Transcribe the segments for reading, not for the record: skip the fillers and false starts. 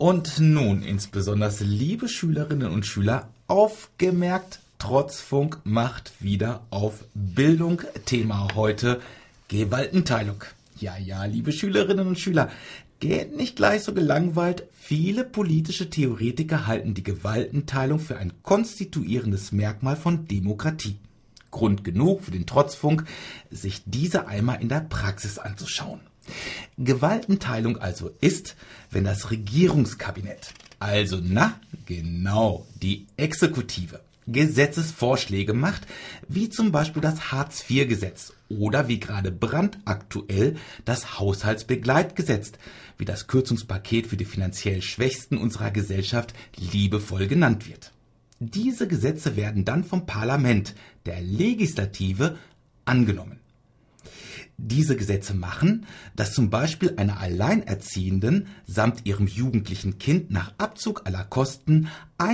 Und nun insbesondere, liebe Schülerinnen und Schüler, aufgemerkt, Trotzfunk macht wieder auf Bildung. Thema heute Gewaltenteilung. Ja, liebe Schülerinnen und Schüler, geht nicht gleich so gelangweilt. Viele politische Theoretiker halten die Gewaltenteilung für ein konstituierendes Merkmal von Demokratie. Grund genug für den Trotzfunk, sich diese einmal in der Praxis anzuschauen. Gewaltenteilung also ist, wenn das Regierungskabinett, also genau, die Exekutive, Gesetzesvorschläge macht, wie zum Beispiel das Hartz-IV-Gesetz oder wie gerade brandaktuell das Haushaltsbegleitgesetz, wie das Kürzungspaket für die finanziell Schwächsten unserer Gesellschaft liebevoll genannt wird. Diese Gesetze werden dann vom Parlament, der Legislative, angenommen. Diese Gesetze machen, dass zum Beispiel einer Alleinerziehenden samt ihrem jugendlichen Kind nach Abzug aller Kosten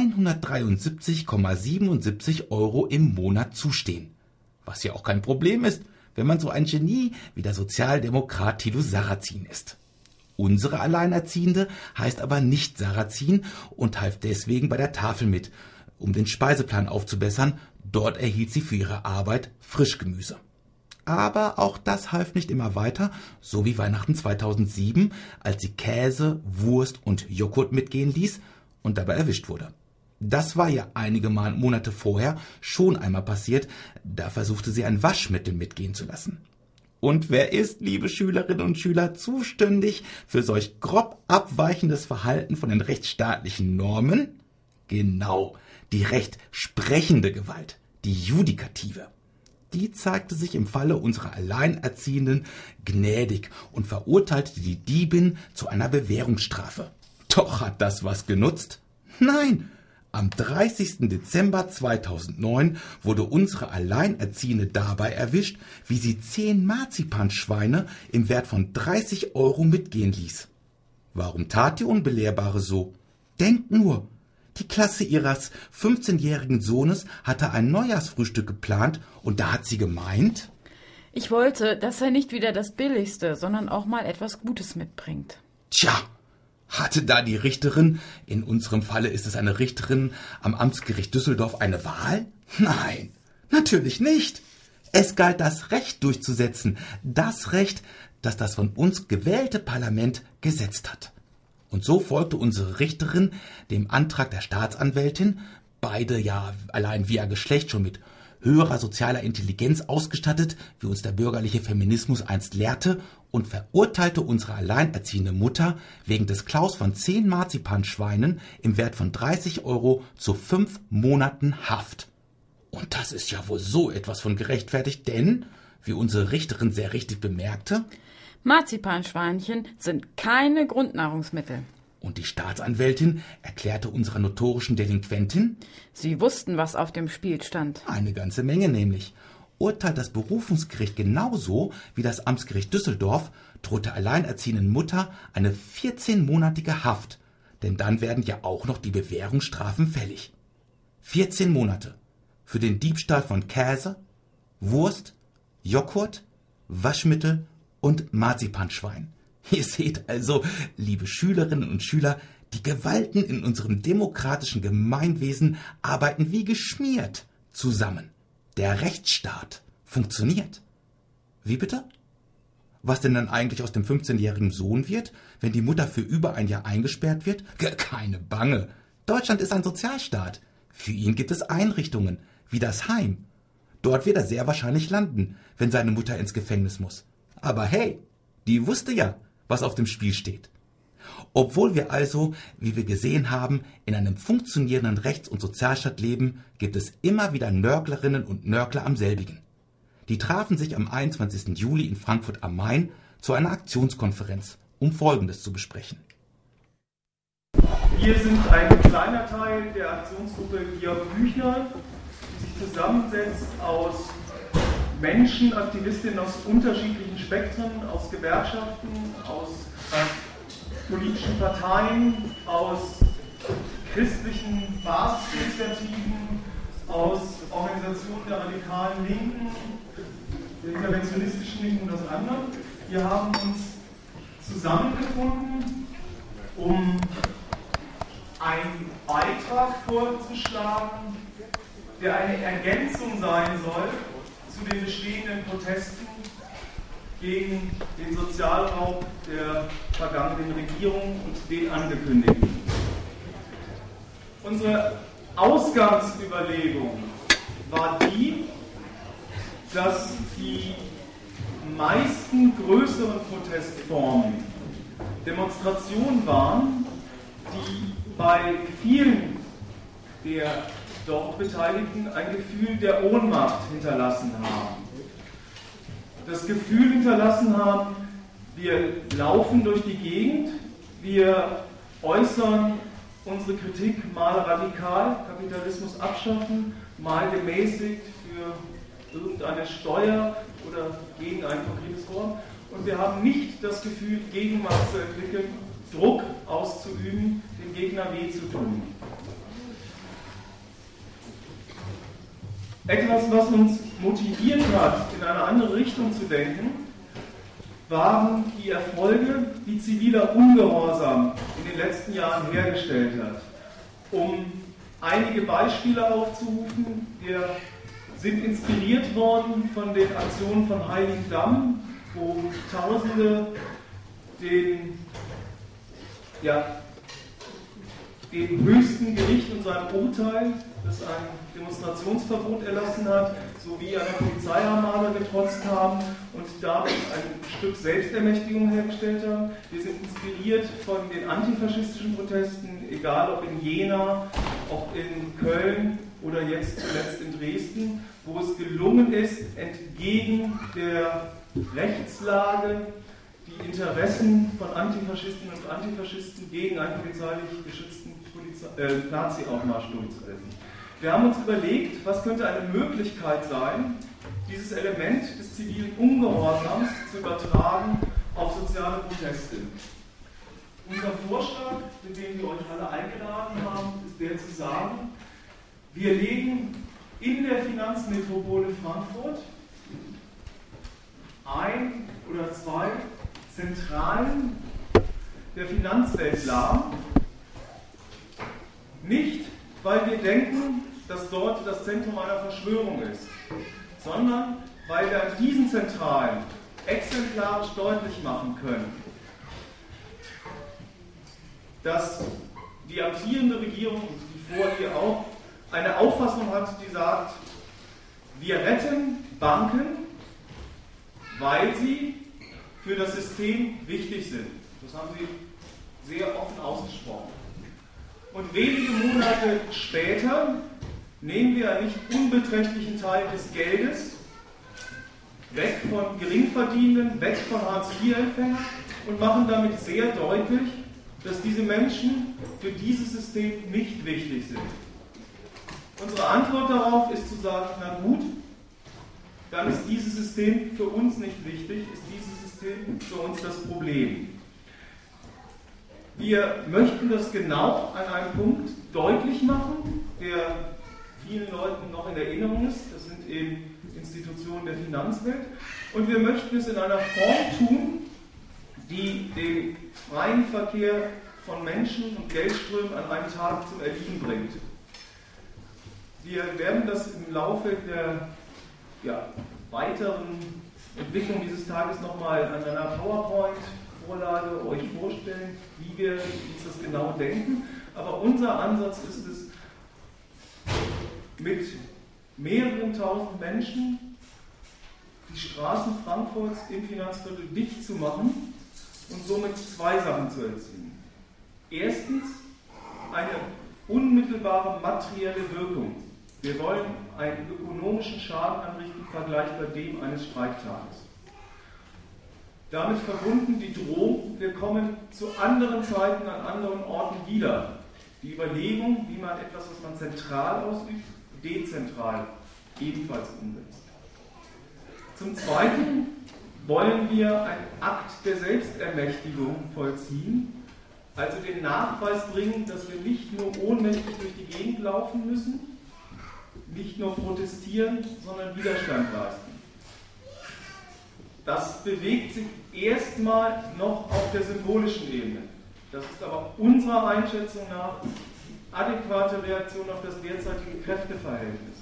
173,77 € im Monat zustehen. Was ja auch kein Problem ist, wenn man so ein Genie wie der Sozialdemokrat Thilo Sarrazin ist. Unsere Alleinerziehende heißt aber nicht Sarrazin und half deswegen bei der Tafel mit, um den Speiseplan aufzubessern. Dort erhielt sie für ihre Arbeit Frischgemüse. Aber auch das half nicht immer weiter, so wie Weihnachten 2007, als sie Käse, Wurst und Joghurt mitgehen ließ und dabei erwischt wurde. Das war ja einige Monate vorher schon einmal passiert, da versuchte sie ein Waschmittel mitgehen zu lassen. Und wer ist, liebe Schülerinnen und Schüler, zuständig für solch grob abweichendes Verhalten von den rechtsstaatlichen Normen? Genau, die rechtsprechende Gewalt, die Judikative. Die zeigte sich im Falle unserer Alleinerziehenden gnädig und verurteilte die Diebin zu einer Bewährungsstrafe. Doch hat das was genutzt? Nein! Am 30. Dezember 2009 wurde unsere Alleinerziehende dabei erwischt, wie sie 10 Marzipanschweine im Wert von 30 € mitgehen ließ. Warum tat die Unbelehrbare so? Denkt nur! Die Klasse ihres 15-jährigen Sohnes hatte ein Neujahrsfrühstück geplant und da hat sie gemeint: Ich wollte, dass er nicht wieder das Billigste, sondern auch mal etwas Gutes mitbringt. Tja, hatte da die Richterin, in unserem Falle ist es eine Richterin am Amtsgericht Düsseldorf, eine Wahl? Nein, natürlich nicht. Es galt das Recht durchzusetzen, das Recht, das das von uns gewählte Parlament gesetzt hat. Und so folgte unsere Richterin dem Antrag der Staatsanwältin, beide ja allein via Geschlecht schon mit höherer sozialer Intelligenz ausgestattet, wie uns der bürgerliche Feminismus einst lehrte, und verurteilte unsere alleinerziehende Mutter wegen des Klaus von 10 Marzipanschweinen im Wert von 30 € zu 5 Monaten Haft. Und das ist ja wohl so etwas von gerechtfertigt, denn, wie unsere Richterin sehr richtig bemerkte, Marzipanschweinchen sind keine Grundnahrungsmittel. Und die Staatsanwältin erklärte unserer notorischen Delinquentin: Sie wussten, was auf dem Spiel stand. Eine ganze Menge nämlich. Urteilt das Berufungsgericht genauso wie das Amtsgericht Düsseldorf, droht der alleinerziehenden Mutter eine 14-monatige Haft. Denn dann werden ja auch noch die Bewährungsstrafen fällig. 14 Monate für den Diebstahl von Käse, Wurst, Joghurt, Waschmittel und Marzipanschwein. Ihr seht also, liebe Schülerinnen und Schüler, die Gewalten in unserem demokratischen Gemeinwesen arbeiten wie geschmiert zusammen. Der Rechtsstaat funktioniert. Wie bitte? Was denn dann eigentlich aus dem 15-jährigen Sohn wird, wenn die Mutter für über ein Jahr eingesperrt wird? Keine Bange. Deutschland ist ein Sozialstaat. Für ihn gibt es Einrichtungen, wie das Heim. Dort wird er sehr wahrscheinlich landen, wenn seine Mutter ins Gefängnis muss. Aber hey, die wusste ja, was auf dem Spiel steht. Obwohl wir also, wie wir gesehen haben, in einem funktionierenden Rechts- und Sozialstaat leben, gibt es immer wieder Nörglerinnen und Nörgler am selbigen. Die trafen sich am 21. Juli in Frankfurt am Main zu einer Aktionskonferenz, um Folgendes zu besprechen. Wir sind ein kleiner Teil der Aktionsgruppe Georg Büchner, die sich zusammensetzt aus Menschen, Aktivistinnen aus unterschiedlichen Spektren, aus Gewerkschaften, aus politischen Parteien, aus christlichen Basisinitiativen, aus Organisationen der radikalen Linken, der interventionistischen Linken und aus anderen. Wir haben uns zusammengefunden, um Beitrag vorzuschlagen, der eine Ergänzung sein soll zu den bestehenden Protesten gegen den Sozialraub der vergangenen Regierung und den angekündigten. Unsere Ausgangsüberlegung war die, dass die meisten größeren Protestformen Demonstrationen waren, die bei vielen der dort Beteiligten ein Gefühl der Ohnmacht hinterlassen haben. Das Gefühl hinterlassen haben, wir laufen durch die Gegend, wir äußern unsere Kritik mal radikal, Kapitalismus abschaffen, mal gemäßigt für irgendeine Steuer oder gegen ein konkretes Vorhaben. Und wir haben nicht das Gefühl, Gegenmacht zu entwickeln, Druck auszuüben, dem Gegner weh zu tun. Etwas, was uns motiviert hat, in eine andere Richtung zu denken, waren die Erfolge, die ziviler Ungehorsam in den letzten Jahren hergestellt hat. Um einige Beispiele aufzurufen, wir sind inspiriert worden von den Aktionen von Heiligendamm, wo Tausende dem höchsten Gericht und seinem Urteil, das ein Demonstrationsverbot erlassen hat, sowie einer Polizeiarmada getrotzt haben und damit ein Stück Selbstermächtigung hergestellt haben. Wir sind inspiriert von den antifaschistischen Protesten, egal ob in Jena, ob in Köln oder jetzt zuletzt in Dresden, wo es gelungen ist, entgegen der Rechtslage die Interessen von Antifaschistinnen und Antifaschisten gegen einen polizeilich geschützten Nazi-Aufmarsch durchzusetzen. Wir haben uns überlegt, was könnte eine Möglichkeit sein, dieses Element des zivilen Ungehorsams zu übertragen auf soziale Proteste. Unser Vorschlag, mit dem wir euch alle eingeladen haben, ist der zu sagen, wir legen in der Finanzmetropole Frankfurt ein oder zwei Zentralen der Finanzwelt lahm, nicht weil wir denken, dass dort das Zentrum einer Verschwörung ist, sondern weil wir an diesen Zentralen exemplarisch deutlich machen können, dass die amtierende Regierung und die vor ihr auch eine Auffassung hat, die sagt, wir retten Banken, weil sie für das System wichtig sind. Das haben sie sehr offen ausgesprochen. Und wenige Monate später nehmen wir einen nicht unbeträchtlichen Teil des Geldes weg von Geringverdienenden, weg von Hartz-IV-Empfängern und machen damit sehr deutlich, dass diese Menschen für dieses System nicht wichtig sind. Unsere Antwort darauf ist zu sagen, na gut, dann ist dieses System für uns nicht wichtig, ist dieses System für uns das Problem. Wir möchten das genau an einem Punkt deutlich machen, der vielen Leuten noch in Erinnerung ist. Das sind eben Institutionen der Finanzwelt. Und wir möchten es in einer Form tun, die den freien Verkehr von Menschen und Geldströmen an einem Tag zum Erliegen bringt. Wir werden das im Laufe der weiteren Entwicklung dieses Tages nochmal an einer PowerPoint-Vorlage euch vorstellen, wie wir uns das genau denken. Aber unser Ansatz ist es, mit mehreren tausend Menschen die Straßen Frankfurts im Finanzviertel dicht zu machen und somit zwei Sachen zu erzielen. Erstens eine unmittelbare materielle Wirkung. Wir wollen einen ökonomischen Schaden anrichten, vergleichbar dem eines Streiktages. Damit verbunden die Drohung, wir kommen zu anderen Zeiten an anderen Orten wieder. Die Überlegung, wie man etwas, was man zentral ausübt, dezentral ebenfalls umsetzt. Zum Zweiten wollen wir einen Akt der Selbstermächtigung vollziehen, also den Nachweis bringen, dass wir nicht nur ohnmächtig durch die Gegend laufen müssen, nicht nur protestieren, sondern Widerstand leisten. Das bewegt sich erstmal noch auf der symbolischen Ebene. Das ist aber unserer Einschätzung nach adäquate Reaktion auf das derzeitige Kräfteverhältnis?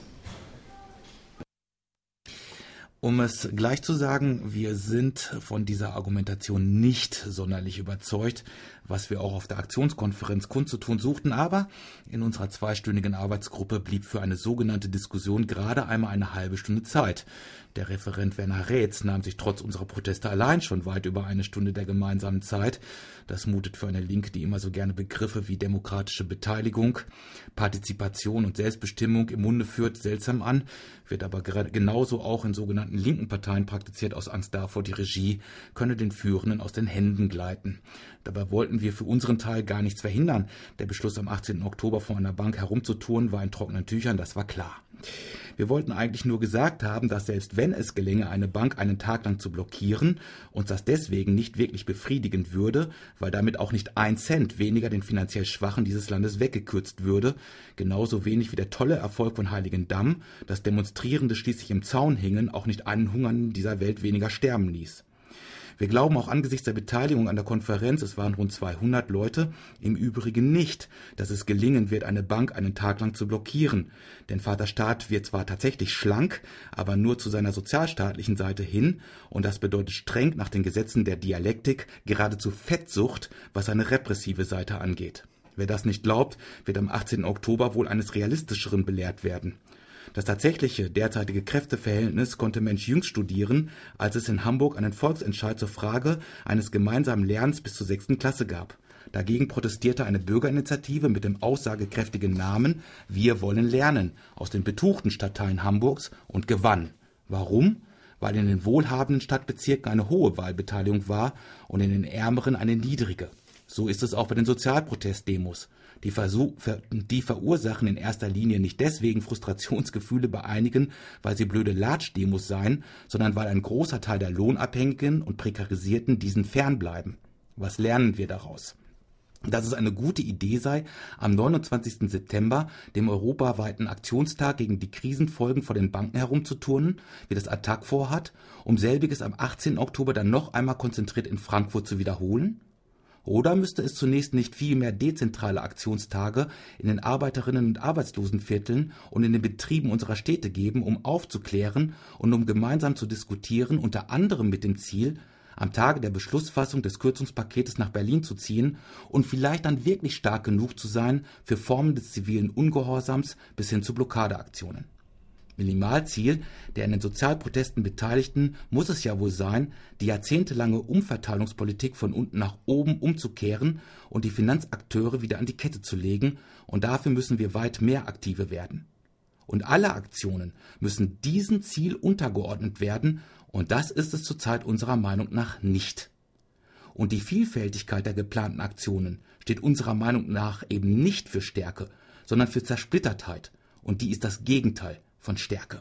Um es gleich zu sagen, wir sind von dieser Argumentation nicht sonderlich überzeugt, was wir auch auf der Aktionskonferenz kundzutun suchten, aber in unserer 2-stündigen Arbeitsgruppe blieb für eine sogenannte Diskussion gerade einmal eine halbe Stunde Zeit. Der Referent Werner Rätz nahm sich trotz unserer Proteste allein schon weit über eine Stunde der gemeinsamen Zeit. Das mutet für eine Linke, die immer so gerne Begriffe wie demokratische Beteiligung, Partizipation und Selbstbestimmung im Munde führt, seltsam an, wird aber genauso auch in sogenannten linken Parteien praktiziert aus Angst davor, die Regie könne den Führenden aus den Händen gleiten. Dabei wollten wir für unseren Teil gar nichts verhindern. Der Beschluss am 18. Oktober vor einer Bank herumzutouren war in trockenen Tüchern, das war klar. Wir wollten eigentlich nur gesagt haben, dass selbst wenn es gelänge, eine Bank einen Tag lang zu blockieren, uns das deswegen nicht wirklich befriedigend würde, weil damit auch nicht 1 Cent weniger den finanziell Schwachen dieses Landes weggekürzt würde, genauso wenig wie der tolle Erfolg von Heiligendamm, dass Demonstrierende schließlich im Zaun hingen, auch nicht einen Hungernden dieser Welt weniger sterben ließ. Wir glauben auch angesichts der Beteiligung an der Konferenz, es waren rund 200 Leute, im Übrigen nicht, dass es gelingen wird, eine Bank einen Tag lang zu blockieren. Denn Vater Staat wird zwar tatsächlich schlank, aber nur zu seiner sozialstaatlichen Seite hin, und das bedeutet streng nach den Gesetzen der Dialektik geradezu Fettsucht, was seine repressive Seite angeht. Wer das nicht glaubt, wird am 18. Oktober wohl eines Realistischeren belehrt werden. Das tatsächliche derzeitige Kräfteverhältnis konnte Mensch jüngst studieren, als es in Hamburg einen Volksentscheid zur Frage eines gemeinsamen Lernens bis zur 6. Klasse gab. Dagegen protestierte eine Bürgerinitiative mit dem aussagekräftigen Namen »Wir wollen lernen« aus den betuchten Stadtteilen Hamburgs und gewann. Warum? Weil in den wohlhabenden Stadtbezirken eine hohe Wahlbeteiligung war und in den ärmeren eine niedrige. So ist es auch bei den Sozialprotestdemos. Die verursachen in erster Linie nicht deswegen Frustrationsgefühle bei einigen, weil sie blöde Latschdemos seien, sondern weil ein großer Teil der Lohnabhängigen und Prekarisierten diesen fernbleiben. Was lernen wir daraus? Dass es eine gute Idee sei, am 29. September, dem europaweiten Aktionstag gegen die Krisenfolgen vor den Banken herumzuturnen, wie das Attac vorhat, um selbiges am 18. Oktober dann noch einmal konzentriert in Frankfurt zu wiederholen? Oder müsste es zunächst nicht viel mehr dezentrale Aktionstage in den Arbeiterinnen- und Arbeitslosenvierteln und in den Betrieben unserer Städte geben, um aufzuklären und um gemeinsam zu diskutieren, unter anderem mit dem Ziel, am Tage der Beschlussfassung des Kürzungspaketes nach Berlin zu ziehen und vielleicht dann wirklich stark genug zu sein für Formen des zivilen Ungehorsams bis hin zu Blockadeaktionen? Minimalziel der in den Sozialprotesten Beteiligten muss es ja wohl sein, die jahrzehntelange Umverteilungspolitik von unten nach oben umzukehren und die Finanzakteure wieder an die Kette zu legen, und dafür müssen wir weit mehr Aktive werden. Und alle Aktionen müssen diesem Ziel untergeordnet werden, und das ist es zurzeit unserer Meinung nach nicht. Und die Vielfältigkeit der geplanten Aktionen steht unserer Meinung nach eben nicht für Stärke, sondern für Zersplittertheit, und die ist das Gegenteil von Stärke.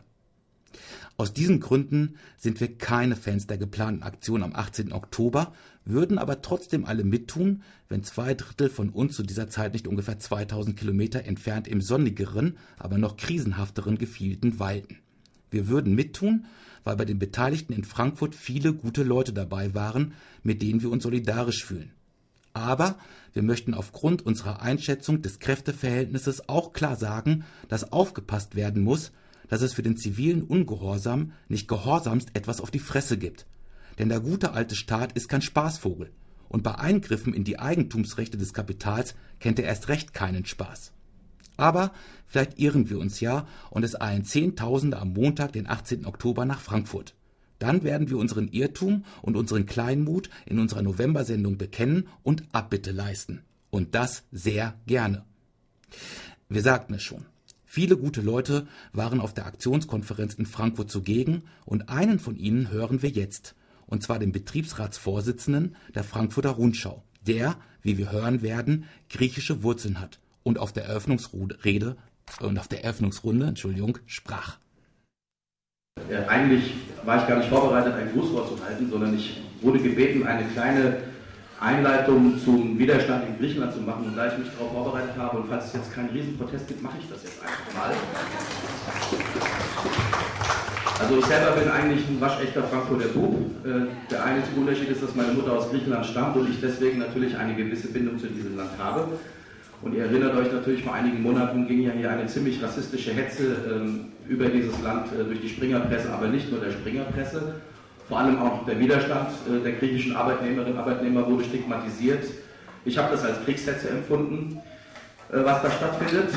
Aus diesen Gründen sind wir keine Fans der geplanten Aktion am 18. Oktober, würden aber trotzdem alle mittun, wenn 2/3 von uns zu dieser Zeit nicht ungefähr 2000 Kilometer entfernt im sonnigeren, aber noch krisenhafteren Gefilden weilten. Wir würden mittun, weil bei den Beteiligten in Frankfurt viele gute Leute dabei waren, mit denen wir uns solidarisch fühlen. Aber wir möchten aufgrund unserer Einschätzung des Kräfteverhältnisses auch klar sagen, dass aufgepasst werden muss, dass es für den zivilen Ungehorsam nicht gehorsamst etwas auf die Fresse gibt. Denn der gute alte Staat ist kein Spaßvogel. Und bei Eingriffen in die Eigentumsrechte des Kapitals kennt er erst recht keinen Spaß. Aber vielleicht irren wir uns ja und es eilen Zehntausende am Montag, den 18. Oktober, nach Frankfurt. Dann werden wir unseren Irrtum und unseren Kleinmut in unserer November-Sendung bekennen und Abbitte leisten. Und das sehr gerne. Wir sagten es schon. Viele gute Leute waren auf der Aktionskonferenz in Frankfurt zugegen, und einen von ihnen hören wir jetzt, und zwar den Betriebsratsvorsitzenden der Frankfurter Rundschau, der, wie wir hören werden, griechische Wurzeln hat und auf der Eröffnungsrunde sprach. Eigentlich war ich gar nicht vorbereitet, ein Grußwort zu halten, sondern ich wurde gebeten, eine kleine Einleitung zum Widerstand in Griechenland zu machen. Und da ich mich darauf vorbereitet habe und falls es jetzt keinen Riesenprotest gibt, mache ich das jetzt einfach mal. Also ich selber bin eigentlich ein waschechter Frankfurter Bub. Der einzige Unterschied ist, dass meine Mutter aus Griechenland stammt und ich deswegen natürlich eine gewisse Bindung zu diesem Land habe. Und ihr erinnert euch natürlich, vor einigen Monaten ging ja hier eine ziemlich rassistische Hetze über dieses Land durch die Springerpresse, aber nicht nur der Springerpresse. Vor allem auch der Widerstand der griechischen Arbeitnehmerinnen und Arbeitnehmer wurde stigmatisiert. Ich habe das als Kriegshetze empfunden, was da stattfindet.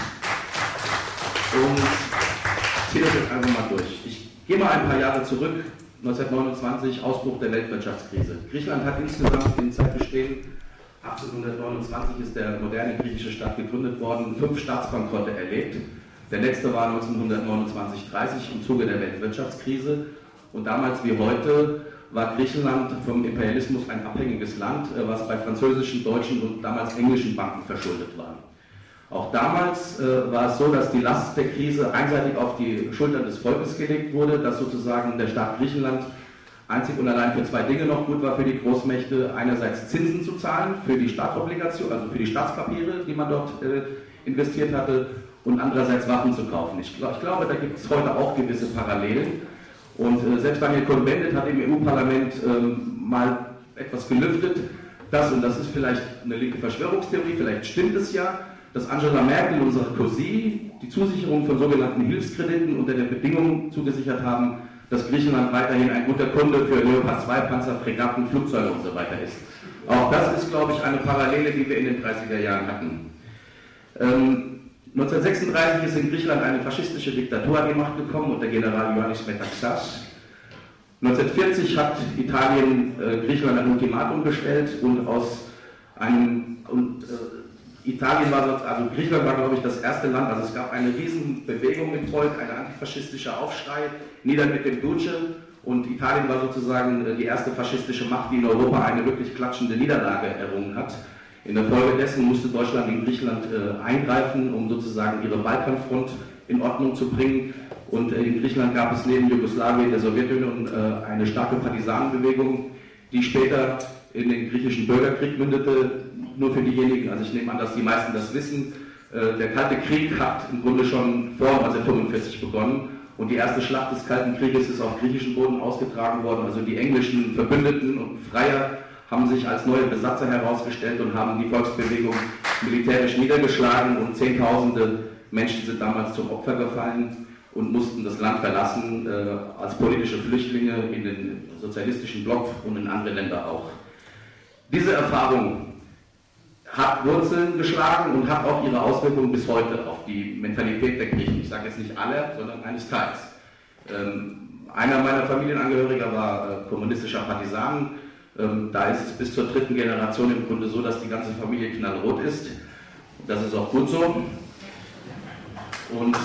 Und ziehe das jetzt einfach mal durch. Ich gehe mal ein paar Jahre zurück, 1929, Ausbruch der Weltwirtschaftskrise. Griechenland hat insgesamt in Zeitbestehen, 1829 ist der moderne griechische Staat gegründet worden, 5 Staatsbankrotte erlebt. Der letzte war 1929/30 im Zuge der Weltwirtschaftskrise. Und damals wie heute war Griechenland vom Imperialismus ein abhängiges Land, was bei französischen, deutschen und damals englischen Banken verschuldet war. Auch damals war es so, dass die Last der Krise einseitig auf die Schultern des Volkes gelegt wurde, dass sozusagen der Staat Griechenland einzig und allein für 2 Dinge noch gut war für die Großmächte. Einerseits Zinsen zu zahlen für die Staatsobligationen, also für die Staatspapiere, die man dort investiert hatte, und andererseits Waffen zu kaufen. Ich glaube, da gibt es heute auch gewisse Parallelen. Und selbst Daniel Cohn-Bendit hat im EU-Parlament mal etwas gelüftet, und das ist vielleicht eine linke Verschwörungstheorie, vielleicht stimmt es ja, dass Angela Merkel, unsere Cousine, die Zusicherung von sogenannten Hilfskrediten unter den Bedingungen zugesichert haben, dass Griechenland weiterhin ein guter Kunde für Leopard 2 Panzer, Fregatten, Flugzeuge und so weiter ist. Auch das ist, glaube ich, eine Parallele, die wir in den 30er Jahren hatten. 1936 ist in Griechenland eine faschistische Diktatur an die Macht gekommen unter General Ioannis Metaxas. 1940 hat Italien Griechenland ein Ultimatum gestellt und Italien war, also Griechenland war, glaube ich, das erste Land, also es gab eine riesen Bewegung im Volk, ein antifaschistischer Aufschrei, nieder mit dem Duce, und Italien war sozusagen die erste faschistische Macht, die in Europa eine wirklich klatschende Niederlage errungen hat. In der Folge dessen musste Deutschland in Griechenland eingreifen, um sozusagen ihre Balkanfront in Ordnung zu bringen. Und in Griechenland gab es neben Jugoslawien, der Sowjetunion, eine starke Partisanenbewegung, die später in den griechischen Bürgerkrieg mündete. Nur für diejenigen, also ich nehme an, dass die meisten das wissen, der Kalte Krieg hat im Grunde schon vor 1945 begonnen und die erste Schlacht des Kalten Krieges ist auf griechischem Boden ausgetragen worden. Also die englischen Verbündeten und Freier haben sich als neue Besatzer herausgestellt und haben die Volksbewegung militärisch niedergeschlagen, und Zehntausende Menschen sind damals zum Opfer gefallen und mussten das Land verlassen als politische Flüchtlinge in den sozialistischen Block und in andere Länder auch. Diese Erfahrung hat Wurzeln geschlagen und hat auch ihre Auswirkungen bis heute auf die Mentalität der Griechen. Ich sage jetzt nicht alle, sondern eines Teils. Einer meiner Familienangehöriger war kommunistischer Partisan. Da ist es bis zur 3. Generation im Grunde so, dass die ganze Familie knallrot ist. Das ist auch gut so. Und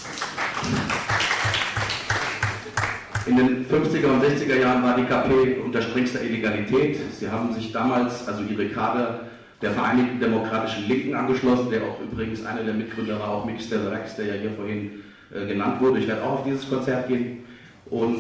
in den 50er und 60er Jahren war die KP unter strengster Illegalität. Sie haben sich damals, also ihre Kader, der Vereinigten Demokratischen Linken angeschlossen, der auch übrigens einer der Mitgründer war, auch Mikis Theodorakis, der ja hier vorhin genannt wurde. Ich werde auch auf dieses Konzert gehen. Und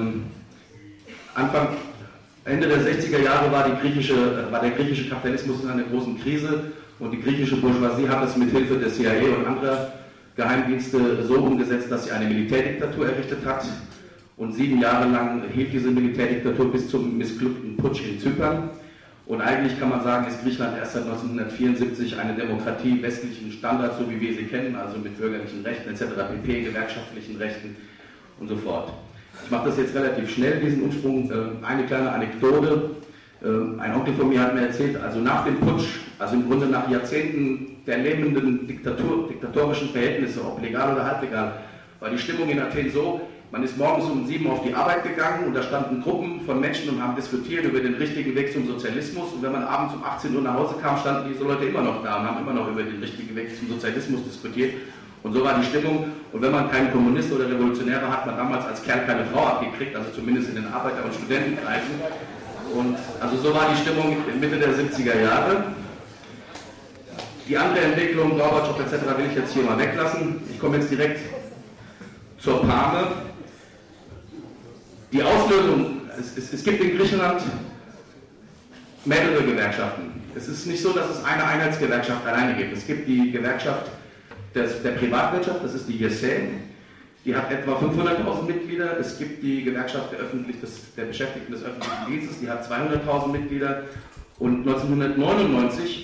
Ende der 60er Jahre war der griechische Kapitalismus in einer großen Krise, und die griechische Bourgeoisie hat es mit Hilfe der CIA und anderer Geheimdienste so umgesetzt, dass sie eine Militärdiktatur errichtet hat. Und 7 Jahre lang hielt diese Militärdiktatur bis zum missglückten Putsch in Zypern. Und eigentlich kann man sagen, ist Griechenland erst seit 1974 eine Demokratie westlichen Standards, so wie wir sie kennen, also mit bürgerlichen Rechten etc., pp., gewerkschaftlichen Rechten und so fort. Ich mache das jetzt relativ schnell, diesen Umsprung. Eine kleine Anekdote. Ein Onkel von mir hat mir erzählt, also nach dem Putsch, also im Grunde nach Jahrzehnten der lähmenden diktatorischen Verhältnisse, ob legal oder halblegal, war die Stimmung in Athen so: Man ist morgens um 7 auf die Arbeit gegangen und da standen Gruppen von Menschen und haben diskutiert über den richtigen Weg zum Sozialismus, und wenn man abends um 18 Uhr nach Hause kam, standen diese Leute immer noch da und haben immer noch über den richtigen Weg zum Sozialismus diskutiert. Und so war die Stimmung. Und wenn man keinen Kommunist oder Revolutionär war, hat man damals als Kerl keine Frau abgekriegt, also zumindest in den Arbeiter- und Studentenkreisen. Und also so war die Stimmung Mitte der 70er Jahre. Die andere Entwicklung, Gorbatschow etc. will ich jetzt hier mal weglassen. Ich komme jetzt direkt zur Pame. Die Auslösung, es gibt in Griechenland mehrere Gewerkschaften. Es ist nicht so, dass es eine Einheitsgewerkschaft alleine gibt. Es gibt die Gewerkschaft der Privatwirtschaft, das ist die JESE, die hat etwa 500.000 Mitglieder. Es gibt die Gewerkschaft der Beschäftigten des öffentlichen Dienstes, die hat 200.000 Mitglieder. Und 1999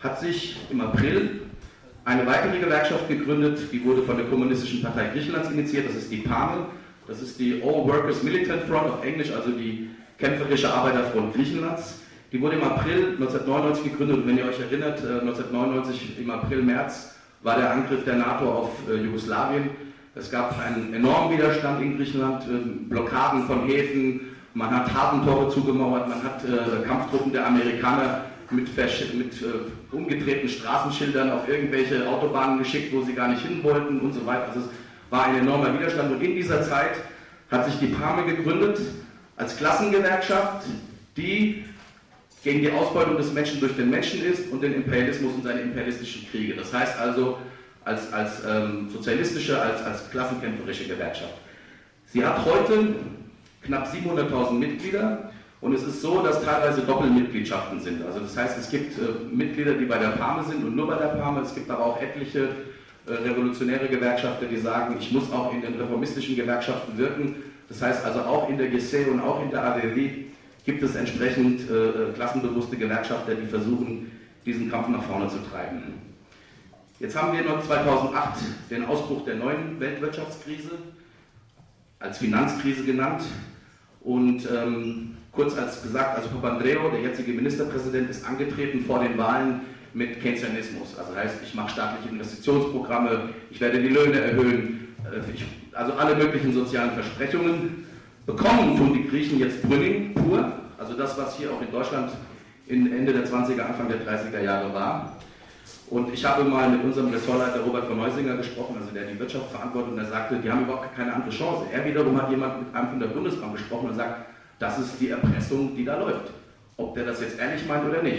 hat sich im April eine weitere Gewerkschaft gegründet, die wurde von der Kommunistischen Partei Griechenlands initiiert, das ist die PAME, das ist die All Workers Militant Front auf Englisch, also die kämpferische Arbeiterfront Griechenlands. Die wurde im April 1999 gegründet und wenn ihr euch erinnert, 1999 im April, März war der Angriff der NATO auf Jugoslawien. Es gab einen enormen Widerstand in Griechenland, Blockaden von Häfen, man hat Hafentore zugemauert, man hat Kampftruppen der Amerikaner mit umgedrehten Straßenschildern auf irgendwelche Autobahnen geschickt, wo sie gar nicht hin wollten und so weiter. Also es war ein enormer Widerstand und in dieser Zeit hat sich die PAME gegründet als Klassengewerkschaft, die gegen die Ausbeutung des Menschen durch den Menschen ist und den Imperialismus und seine imperialistischen Kriege. Das heißt also als sozialistische, als klassenkämpferische Gewerkschaft. Sie hat heute knapp 700.000 Mitglieder und es ist so, dass teilweise Doppelmitgliedschaften sind. Also das heißt, es gibt Mitglieder, die bei der PAME sind und nur bei der PAME. Es gibt aber auch etliche revolutionäre Gewerkschafter, die sagen, ich muss auch in den reformistischen Gewerkschaften wirken. Das heißt also auch in der GSE und auch in der ADW gibt es entsprechend klassenbewusste Gewerkschafter, die versuchen, diesen Kampf nach vorne zu treiben. Jetzt haben wir noch 2008 den Ausbruch der neuen Weltwirtschaftskrise, als Finanzkrise genannt. Und kurz als gesagt, also Papandreou, der jetzige Ministerpräsident, ist angetreten vor den Wahlen mit Keynesianismus. Also heißt, ich mache staatliche Investitionsprogramme, ich werde die Löhne erhöhen, also alle möglichen sozialen Versprechungen. Bekommen tun die Griechen jetzt Brünning pur, also das, was hier auch in Deutschland Ende der 20er, Anfang der 30er Jahre war. Und ich habe mal mit unserem Ressortleiter Robert von Neusinger gesprochen, also der die Wirtschaft verantwortet, und er sagte, die haben überhaupt keine andere Chance. Er wiederum hat jemand mit einem von der Bundesbank gesprochen und sagt, das ist die Erpressung, die da läuft. Ob der das jetzt ehrlich meint oder nicht.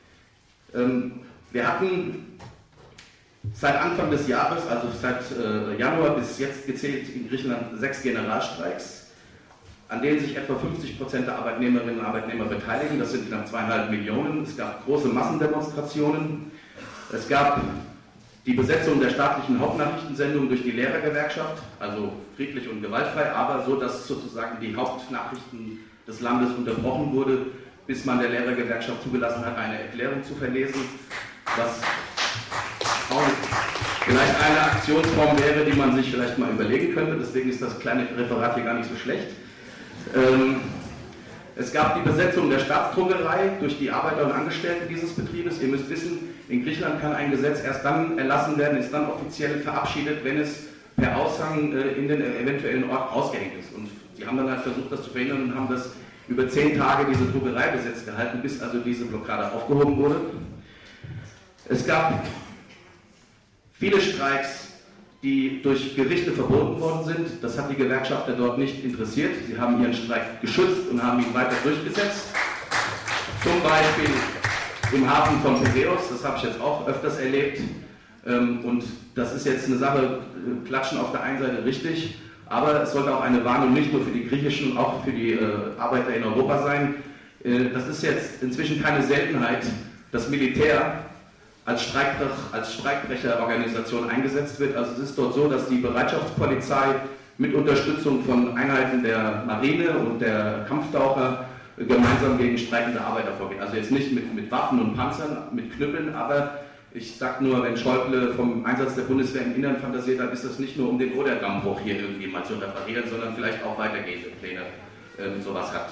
Wir hatten seit Anfang des Jahres, also seit Januar bis jetzt gezählt, in Griechenland 6 Generalstreiks, an denen sich etwa 50% der Arbeitnehmerinnen und Arbeitnehmer beteiligen. Das sind knapp 2,5 Millionen. Es gab große Massendemonstrationen. Es gab die Besetzung der staatlichen Hauptnachrichtensendung durch die Lehrergewerkschaft, also friedlich und gewaltfrei, aber so, dass sozusagen die Hauptnachrichten des Landes unterbrochen wurde, bis man der Lehrergewerkschaft zugelassen hat, eine Erklärung zu verlesen, was auch vielleicht eine Aktionsform wäre, die man sich vielleicht mal überlegen könnte. Deswegen ist das kleine Referat hier gar nicht so schlecht. Es gab die Besetzung der Staatsdruckerei durch die Arbeiter und Angestellten dieses Betriebes. Ihr müsst wissen, in Griechenland kann ein Gesetz erst dann erlassen werden, ist dann offiziell verabschiedet, wenn es per Aushang in den eventuellen Ort ausgehängt ist. Und sie haben dann halt versucht, das zu verhindern und haben das über 10 Tage diese Druckerei besetzt gehalten, bis also diese Blockade aufgehoben wurde. Es gab viele Streiks, die durch Gerichte verboten worden sind. Das hat die Gewerkschafter dort nicht interessiert. Sie haben ihren Streik geschützt und haben ihn weiter durchgesetzt. Zum Beispiel im Hafen von Piräus, das habe ich jetzt auch öfters erlebt. Und das ist jetzt eine Sache, klatschen auf der einen Seite richtig, aber es sollte auch eine Warnung nicht nur für die griechischen, auch für die Arbeiter in Europa sein. Das ist jetzt inzwischen keine Seltenheit, dass Militär als Streikbrecherorganisation eingesetzt wird. Also es ist dort so, dass die Bereitschaftspolizei mit Unterstützung von Einheiten der Marine und der Kampftaucher gemeinsam gegen streikende Arbeiter vorgeht. Also jetzt nicht mit Waffen und Panzern, mit Knüppeln, aber ich sage nur, wenn Schäuble vom Einsatz der Bundeswehr im Innern fantasiert, dann ist das nicht nur, um den Oder-Dammbruch hier irgendwie mal zu reparieren, sondern vielleicht auch weitergehende Pläne sowas hat.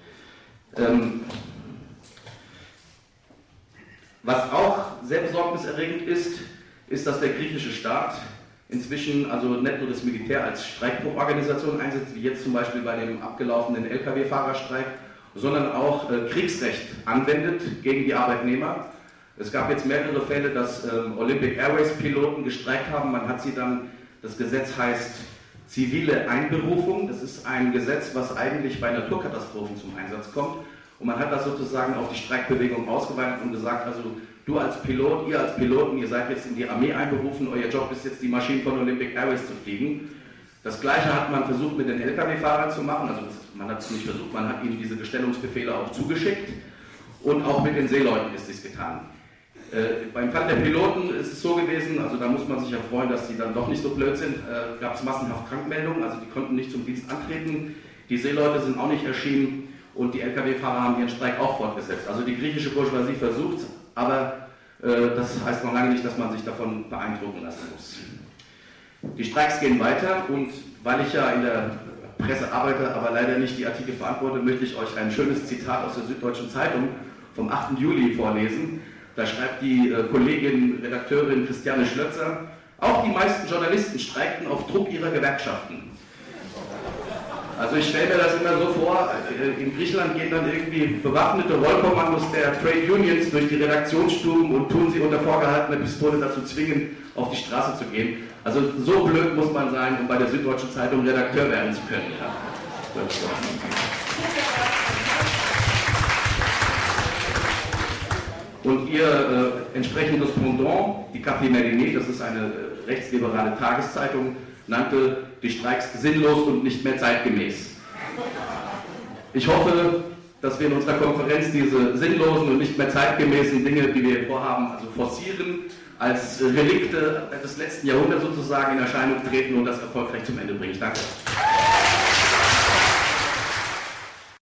Was auch sehr besorgniserregend ist, dass der griechische Staat inzwischen also nicht nur das Militär als Streikbruchorganisation einsetzt, wie jetzt zum Beispiel bei dem abgelaufenen Lkw-Fahrerstreik, sondern auch Kriegsrecht anwendet gegen die Arbeitnehmer. Es gab jetzt mehrere Fälle, dass Olympic Airways-Piloten gestreikt haben. Man hat sie dann, das Gesetz heißt zivile Einberufung. Das ist ein Gesetz, was eigentlich bei Naturkatastrophen zum Einsatz kommt. Und man hat das sozusagen auf die Streikbewegung ausgeweitet und gesagt, also du als Pilot, ihr als Piloten, ihr seid jetzt in die Armee einberufen, euer Job ist jetzt die Maschinen von Olympic Airways zu fliegen. Das Gleiche hat man versucht mit den Lkw-Fahrern zu machen, also man hat es nicht versucht, man hat ihnen diese Gestellungsbefehle auch zugeschickt und auch mit den Seeleuten ist dies getan. Beim Fall der Piloten ist es so gewesen, also da muss man sich ja freuen, dass die dann doch nicht so blöd sind, gab es massenhaft Krankmeldungen, also die konnten nicht zum Dienst antreten, die Seeleute sind auch nicht erschienen und die Lkw-Fahrer haben ihren Streik auch fortgesetzt. Also die griechische Bourgeoisie versucht, aber Das heißt noch lange nicht, dass man sich davon beeindrucken lassen muss. Die Streiks gehen weiter und weil ich ja in der Presse arbeite, aber leider nicht die Artikel verantworte, möchte ich euch ein schönes Zitat aus der Süddeutschen Zeitung vom 8. Juli vorlesen. Da schreibt die Kollegin, Redakteurin Christiane Schlötzer: Auch die meisten Journalisten streikten auf Druck ihrer Gewerkschaften. Also ich stelle mir das immer so vor, in Griechenland gehen dann irgendwie bewaffnete Rollkommandos der Trade Unions durch die Redaktionsstuben und tun sie unter vorgehaltener Pistole dazu zwingen, auf die Straße zu gehen. Also so blöd muss man sein, um bei der Süddeutschen Zeitung Redakteur werden zu können. Ja. Und ihr entsprechendes Pendant, die Capimerini, das ist eine rechtsliberale Tageszeitung, nannte die Streiks sinnlos und nicht mehr zeitgemäß. Ich hoffe, dass wir in unserer Konferenz diese sinnlosen und nicht mehr zeitgemäßen Dinge, die wir vorhaben, also forcieren, als Relikte des letzten Jahrhunderts sozusagen in Erscheinung treten und das erfolgreich zum Ende bringen. Danke.